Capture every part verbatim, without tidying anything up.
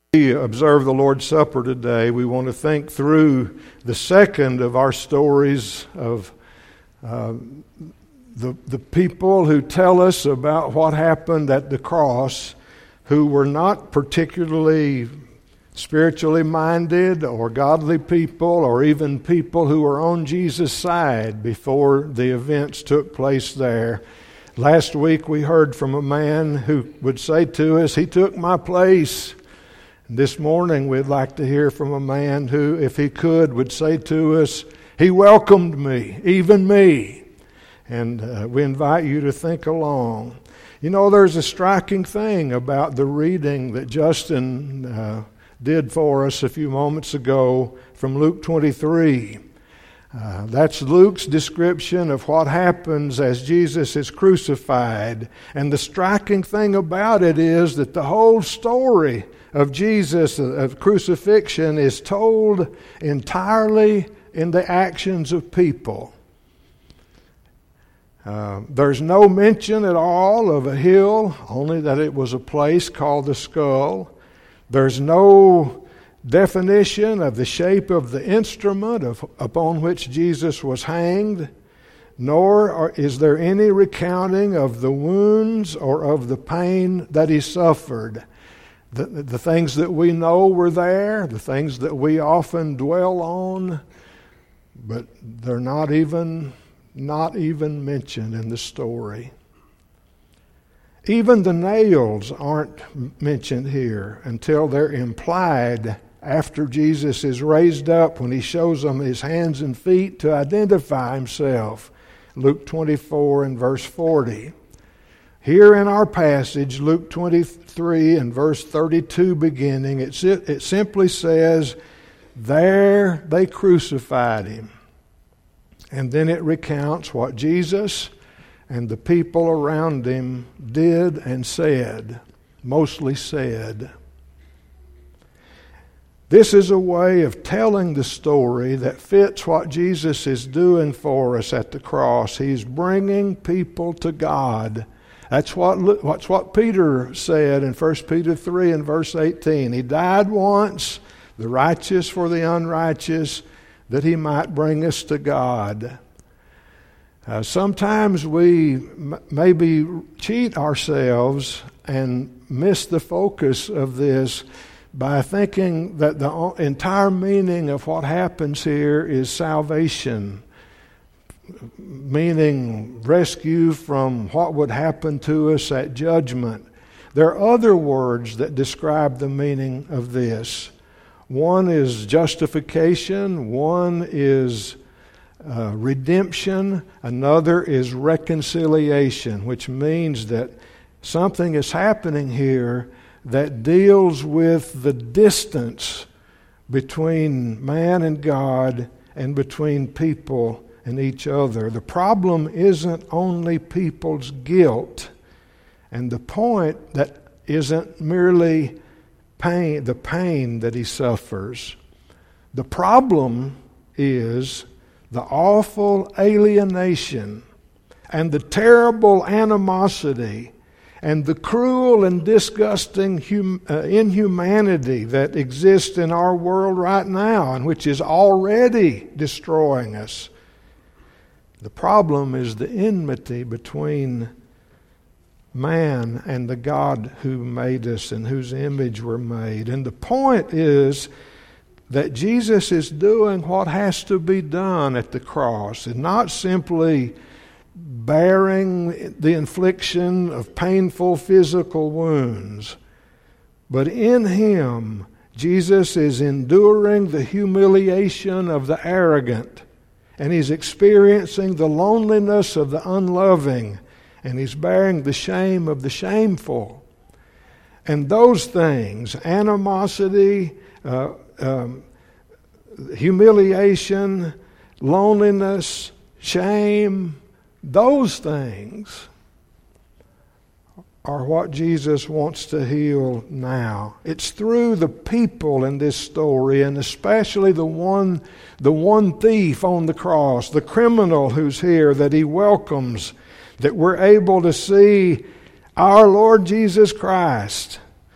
We observe the Lord's Supper today. We want to think through the second of our stories of uh, the, the people who tell us about what happened at the cross, who were not particularly spiritually minded or godly people, or even people who were on Jesus' side before the events took place there. Last week we heard from a man who would say to us, "He took my place." This morning we'd like to hear from a man who, if he could, would say to us, "He welcomed me, even me." And uh, we invite you to think along. You know, there's a striking thing about the reading that Justin uh, did for us a few moments ago from Luke twenty-three. Uh, that's Luke's description of what happens as Jesus is crucified. And the striking thing about it is that the whole story of Jesus, of crucifixion, is told entirely in the actions of people. Uh, there's no mention at all of a hill, only that it was a place called the Skull. There's no definition of the shape of the instrument of, upon which Jesus was hanged, nor are, is there any recounting of the wounds or of the pain that he suffered. The, the things that we know were there, the things that we often dwell on, but they're not even, not even mentioned in the story. Even the nails aren't mentioned here until they're implied after Jesus is raised up, when he shows them his hands and feet to identify himself. Luke twenty-four and verse forty. Here in our passage, Luke twenty-three and verse thirty-two beginning, it, it simply says, "There they crucified him." And then it recounts what Jesus and the people around him did and said, mostly said. This is a way of telling the story that fits what Jesus is doing for us at the cross. He's bringing people to God. That's what, that's what Peter said in First Peter three and verse eighteen. He died once, the righteous for the unrighteous, that he might bring us to God. Uh, sometimes we m- maybe cheat ourselves and miss the focus of this by thinking that the entire meaning of what happens here is salvation, meaning rescue from what would happen to us at judgment. There are other words that describe the meaning of this. One is justification, one is uh, redemption, another is reconciliation, which means that something is happening here that deals with the distance between man and God and between people and each other. The problem isn't only people's guilt, and the point that isn't merely pain, the pain that he suffers. The problem is the awful alienation and the terrible animosity and the cruel and disgusting hum, uh, inhumanity that exists in our world right now, and which is already destroying us. The problem is the enmity between man and the God who made us and whose image we're made. And the point is that Jesus is doing what has to be done at the cross, and not simply bearing the infliction of painful physical wounds. But in him, Jesus is enduring the humiliation of the arrogant, and he's experiencing the loneliness of the unloving, and he's bearing the shame of the shameful. And those things, animosity, uh, um, humiliation, loneliness, shame, those things are what Jesus wants to heal now. It's through the people in this story, and especially the one, the one thief on the cross, the criminal who's here that he welcomes, that we're able to see our Lord Jesus Christ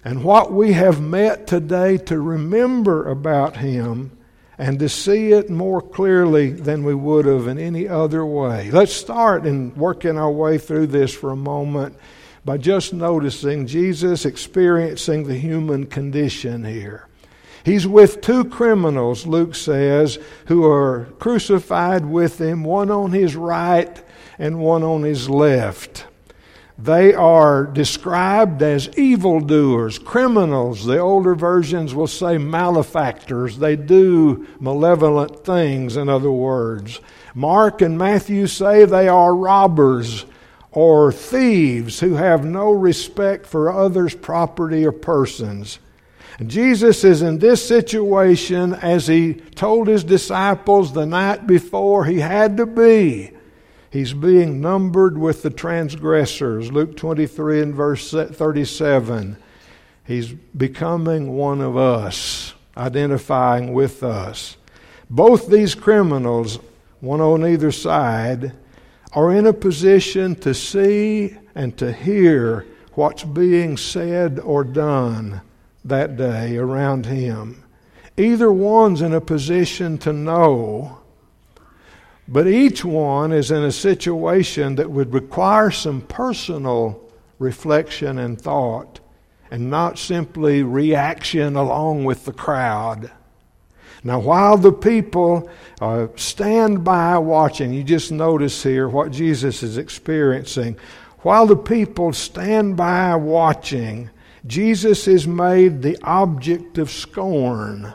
And what we have met today to remember about him and to see it more clearly than we would have in any other way. Let's start in working our way through this for a moment by just noticing Jesus experiencing the human condition here. He's with two criminals, Luke says, who are crucified with him, one on his right and one on his left. They are described as evildoers, criminals. The older versions will say malefactors. They do malevolent things, in other words. Mark and Matthew say they are robbers or thieves who have no respect for others' property or persons. And Jesus is in this situation as he told his disciples the night before he had to be. He's being numbered with the transgressors. Luke twenty-three and verse thirty-seven. He's becoming one of us, identifying with us. Both these criminals, one on either side, are in a position to see and to hear what's being said or done that day around him. Either one's in a position to know, but each one is in a situation that would require some personal reflection and thought, and not simply reaction along with the crowd. Now, while the people uh, stand by watching, you just notice here what Jesus is experiencing. While the people stand by watching, Jesus is made the object of scorn.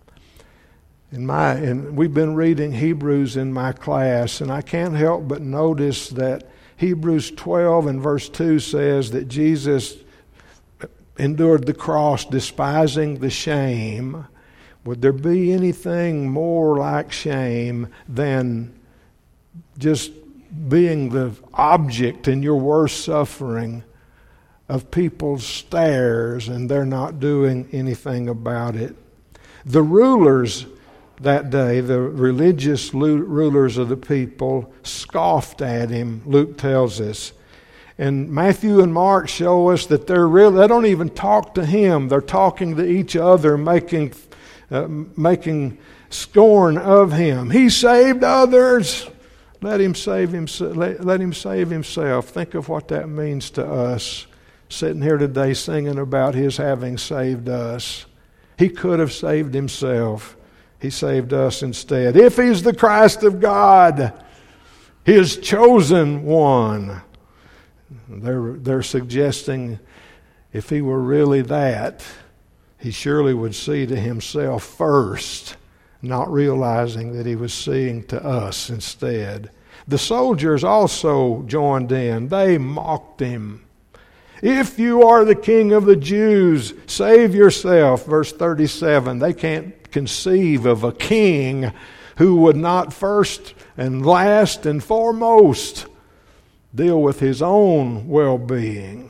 In my, and we've been reading Hebrews in my class, and I can't help but notice that Hebrews twelve and verse two says that Jesus endured the cross, despising the shame. Would there be anything more like shame than just being the object in your worst suffering of people's stares, and they're not doing anything about it? The rulers that day, the religious rulers of the people, scoffed at him, Luke tells us. And Matthew and Mark show us that they're really, they don't even talk to him. They're talking to each other, making, uh, making scorn of him. He saved others. Let him save himself. Let, let him save himself. Think of what that means to us, sitting here today singing about his having saved us. He could have saved himself. He saved us instead. If he's the Christ of God, his chosen one. They're, they're suggesting if he were really that, he surely would see to himself first, not realizing that he was seeing to us instead. The soldiers also joined in. They mocked him. If you are the king of the Jews, save yourself. Verse thirty-seven. They can't conceive of a king who would not first and last and foremost deal with his own well-being.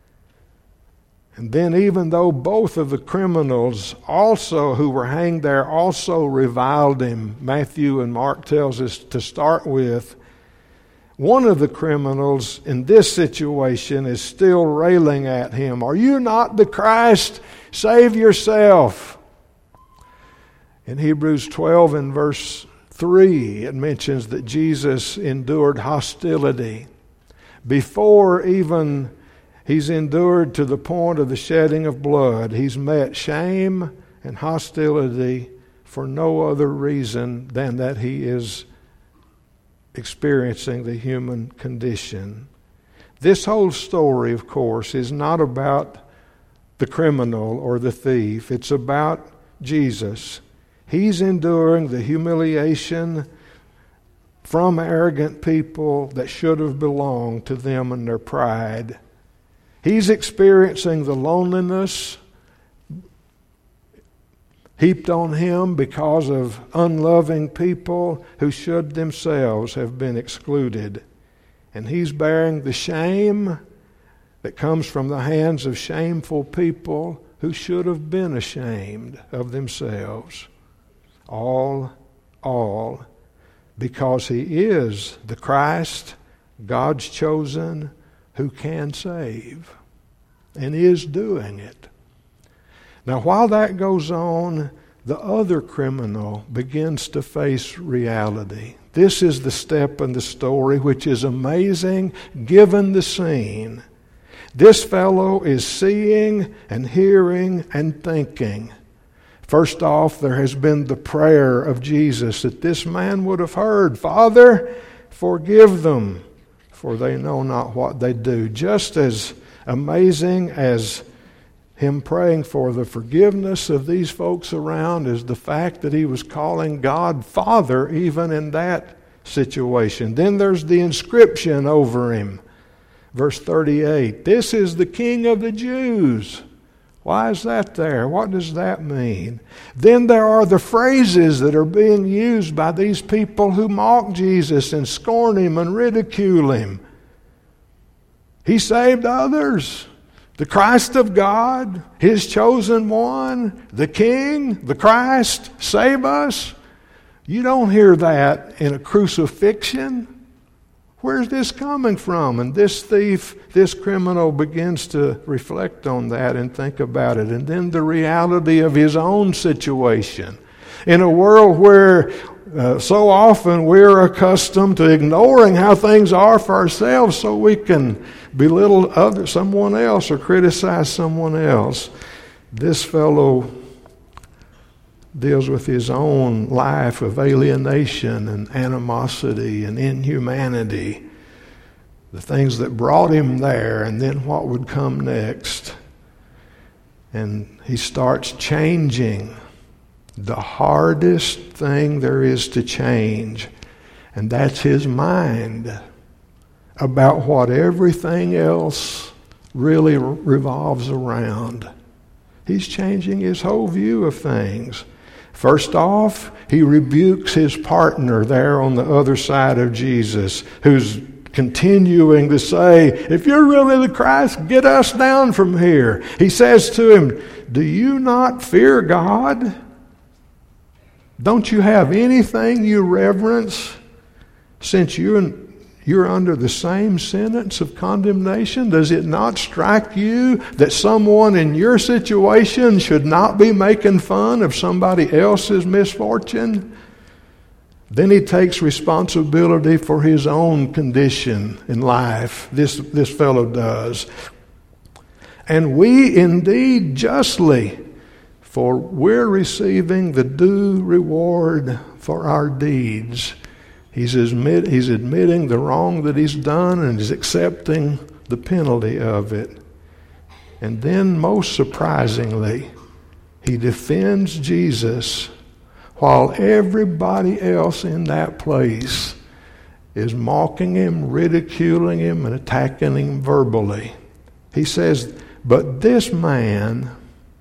And then even though both of the criminals also who were hanged there also reviled him, Matthew and Mark tells us to start with, one of the criminals in this situation is still railing at him. Are you not the Christ? Save yourself. In Hebrews twelve and verse three, it mentions that Jesus endured hostility. Before even he's endured to the point of the shedding of blood, he's met shame and hostility for no other reason than that he is experiencing the human condition. This whole story, of course, is not about the criminal or the thief. It's about Jesus. He's enduring the humiliation from arrogant people that should have belonged to them and their pride. He's experiencing the loneliness heaped on him because of unloving people who should themselves have been excluded. And he's bearing the shame that comes from the hands of shameful people who should have been ashamed of themselves. All, all, because he is the Christ, God's chosen, who can save, and is doing it. Now, while that goes on, the other criminal begins to face reality. This is the step in the story which is amazing given the scene. This fellow is seeing and hearing and thinking. First off, there has been the prayer of Jesus that this man would have heard. Father, forgive them, for they know not what they do. Just as amazing as him praying for the forgiveness of these folks around is the fact that he was calling God Father even in that situation. Then there's the inscription over him. Verse thirty-eight, this is the King of the Jews. Why is that there? What does that mean? Then there are the phrases that are being used by these people who mock Jesus and scorn him and ridicule him. He saved others. The Christ of God, His chosen one, the King, the Christ, save us. You don't hear that in a crucifixion. Where's this coming from? And this thief, this criminal begins to reflect on that and think about it. And then the reality of his own situation. In a world where uh, so often we're accustomed to ignoring how things are for ourselves so we can belittle other, someone else or criticize someone else. This fellow deals with his own life of alienation and animosity and inhumanity, the things that brought him there, and then what would come next. And he starts changing the hardest thing there is to change, and that's his mind about what everything else really revolves around. He's changing his whole view of things. First off, he rebukes his partner there on the other side of Jesus, who's continuing to say, if you're really the Christ, get us down from here. He says to him, do you not fear God? Don't you have anything you reverence since you're, you're under the same sentence of condemnation? Does it not strike you that someone in your situation should not be making fun of somebody else's misfortune? Then he takes responsibility for his own condition in life. This, this fellow does. And we indeed justly, for we're receiving the due reward for our deeds. He's, admit, he's admitting the wrong that he's done and is accepting the penalty of it. And then, most surprisingly, he defends Jesus while everybody else in that place is mocking him, ridiculing him, and attacking him verbally. He says, but this man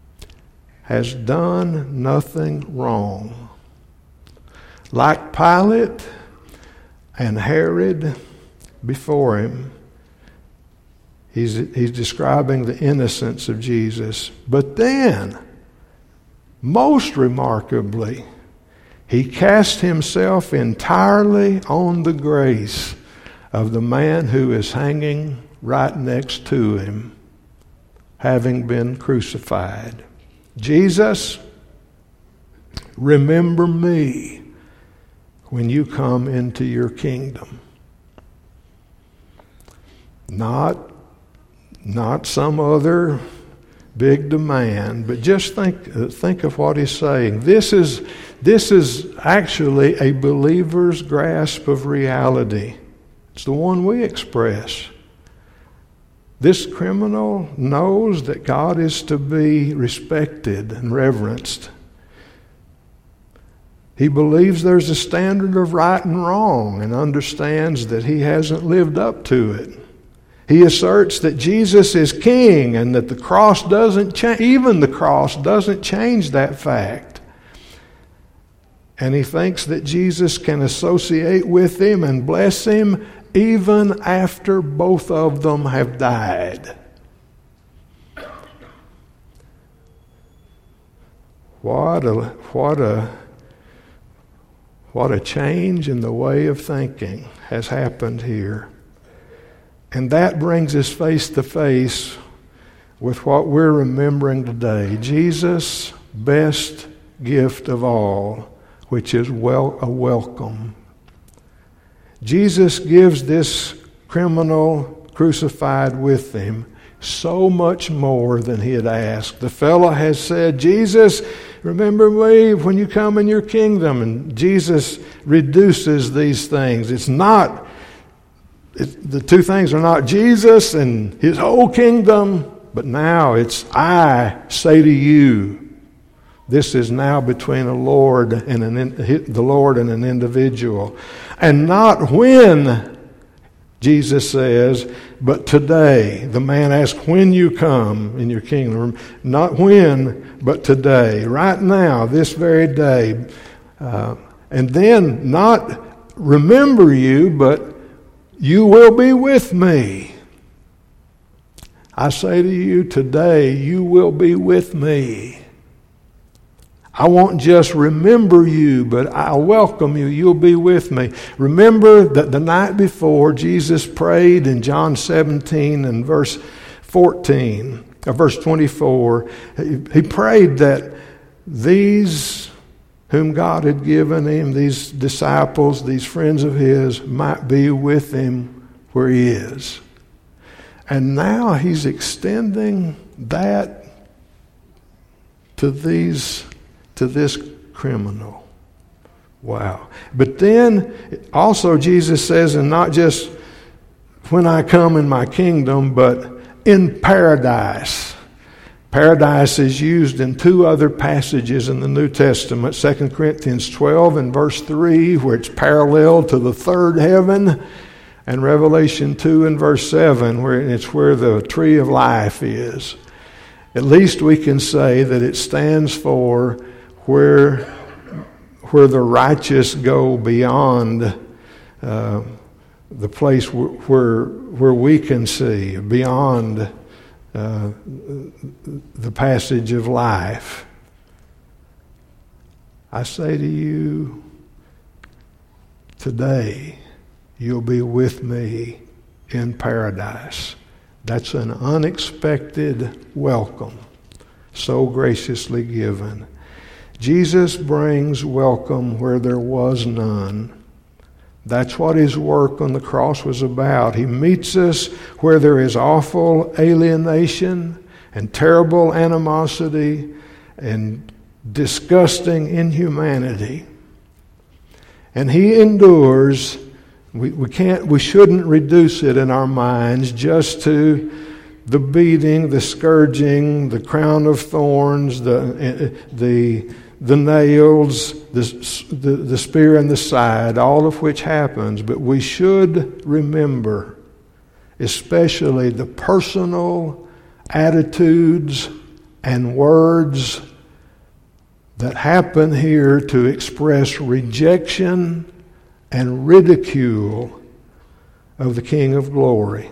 has done nothing wrong. Like Pilate and Herod before him, he's, he's describing the innocence of Jesus. But then, most remarkably, he cast himself entirely on the grace of the man who is hanging right next to him, having been crucified. Jesus, remember me when you come into your kingdom. Not, not some other big demand, but just think uh, think of what he's saying. This is this is actually a believer's grasp of reality. It's the one we express. This criminal knows that God is to be respected and reverenced. He believes there's a standard of right and wrong and understands that he hasn't lived up to it. He asserts that Jesus is king and that the cross doesn't change, even the cross doesn't change that fact. And he thinks that Jesus can associate with him and bless him even after both of them have died. What a, what a, what a change in the way of thinking has happened here. And that brings us face to face with what we're remembering today. Jesus' best gift of all, which is well a welcome. Jesus gives this criminal crucified with him so much more than he had asked. The fellow has said, Jesus, remember me when you come in your kingdom. And Jesus reduces these things. It's not, it, the two things are not Jesus and his whole kingdom, but now it's I say to you. This is now between a Lord and an, the Lord and an individual. And not when, Jesus says, but today. The man asks, when you come in your kingdom. Not when, but today. Right now, this very day. Uh, and then not remember you, but you will be with me. I say to you today, you will be with me. I won't just remember you, but I'll welcome you. You'll be with me. Remember that the night before, Jesus prayed in John seventeen and verse fourteen, or verse twenty-four. He prayed that these whom God had given him, these disciples, these friends of his, might be with him where he is. And now he's extending that to these to this criminal. Wow. But then also Jesus says, and not just when I come in my kingdom, but in paradise. Paradise is used in two other passages in the New Testament, Second Corinthians twelve and verse three, where it's parallel to the third heaven, and Revelation two and verse seven, where it's where the tree of life is. At least we can say that it stands for where where the righteous go beyond uh, the place where where we can see, beyond uh, the passage of life. I say to you today, you'll be with me in paradise. That's an unexpected welcome, so graciously given. Jesus brings welcome where there was none. That's what his work on the cross was about. He meets us where there is awful alienation and terrible animosity and disgusting inhumanity. And he endures. We, we can't, we shouldn't reduce it in our minds just to the beating, the scourging, the crown of thorns, the the the nails, the, the, the spear in the side, all of which happens. But we should remember, especially the personal attitudes and words that happen here to express rejection and ridicule of the King of Glory.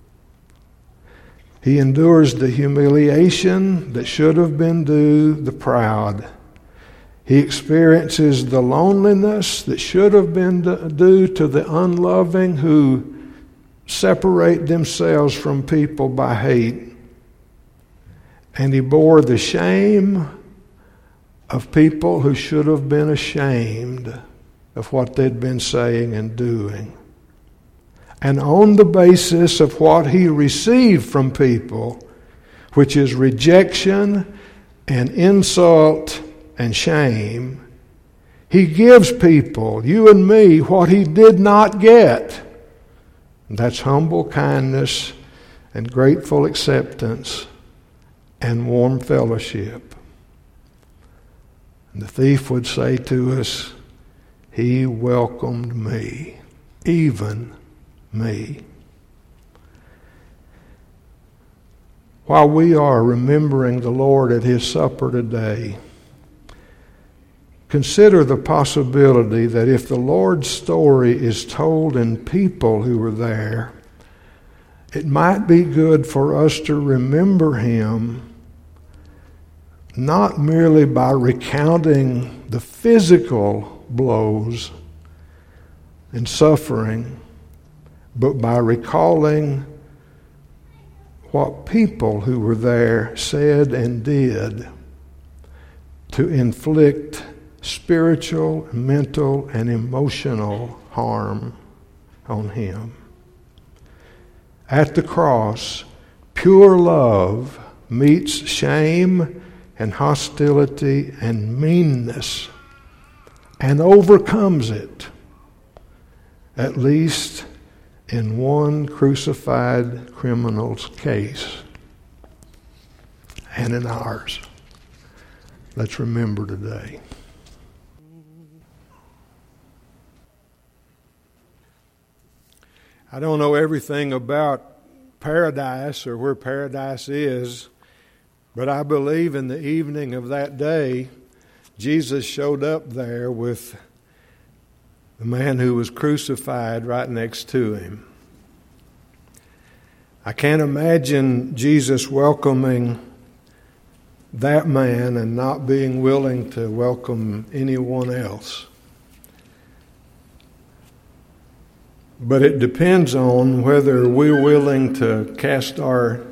He endures the humiliation that should have been due the proud. He experiences the loneliness that should have been due to the unloving who separate themselves from people by hate. And he bore the shame of people who should have been ashamed of what they'd been saying and doing. And on the basis of what he received from people, which is rejection and insult and shame, he gives people, you and me, what he did not get. And that's humble kindness and grateful acceptance and warm fellowship. And the thief would say to us, he welcomed me, even me. While we are remembering the Lord at his supper today, consider the possibility that if the Lord's story is told in people who were there, it might be good for us to remember him not merely by recounting the physical blows and suffering, but by recalling what people who were there said and did to inflict spiritual, mental, and emotional harm on him. At the cross, pure love meets shame and hostility and meanness and overcomes it, at least in one crucified criminal's case and in ours. Let's remember today. I don't know everything about paradise or where paradise is, but I believe in the evening of that day, Jesus showed up there with the man who was crucified right next to him. I can't imagine Jesus welcoming that man and not being willing to welcome anyone else. But it depends on whether we're willing to cast ourselves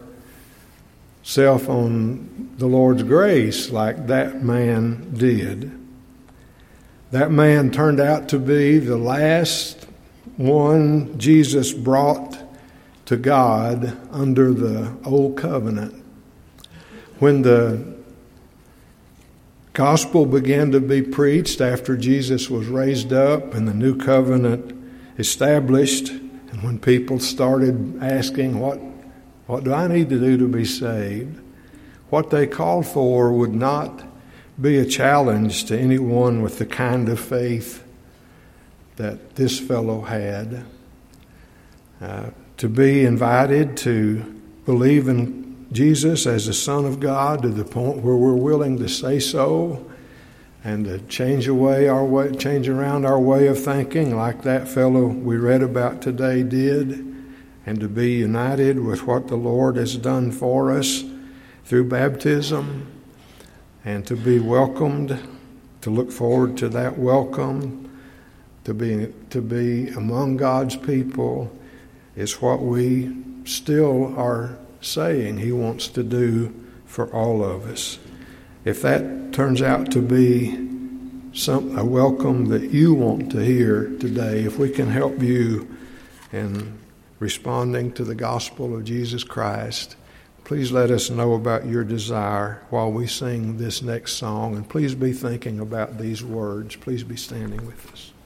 on the Lord's grace like that man did. That man turned out to be the last one Jesus brought to God under the old covenant. When the gospel began to be preached after Jesus was raised up and the new covenant established, and when people started asking, what, what do I need to do to be saved? What they called for would not be a challenge to anyone with the kind of faith that this fellow had. Uh, to be invited to believe in Jesus as the Son of God to the point where we're willing to say so and to change away our way, change around our way of thinking like that fellow we read about today did, and to be united with what the Lord has done for us through baptism, and to be welcomed, to look forward to that welcome, to be to be among God's people, is what we still are saying He wants to do for all of us. If that turns out to be some a welcome that you want to hear today, if we can help you in responding to the gospel of Jesus Christ, please let us know about your desire while we sing this next song. And please be thinking about these words. Please be standing with us.